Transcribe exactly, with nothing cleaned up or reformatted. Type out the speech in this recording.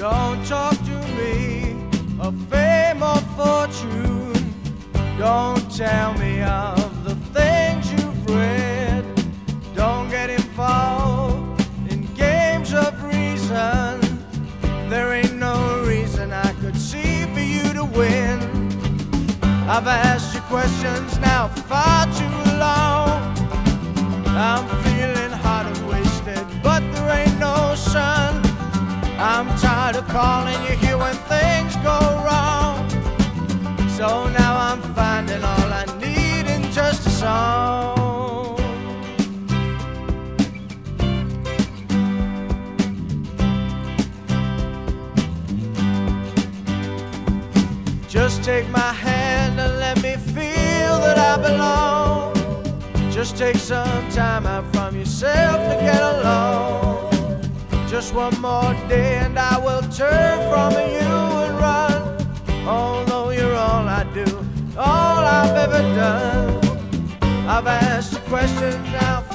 Don't talk to me of fame or fortune. Don't tell me of the things you've read. Don't get involved in games of reason. There ain't no reason I could see for you to win. I've asked you questions now for far too long. I'm feeling hot and wasted, but there ain't no sun. I'm tired of calling you here when things go wrong. So now I'm finding all I need in just a song. Just take my hand and let me feel that I belong. Just take some time out from yourself to get along. Just one more day and I will turn from you and run. Although you're all I do, all I've ever done. I've asked you questions now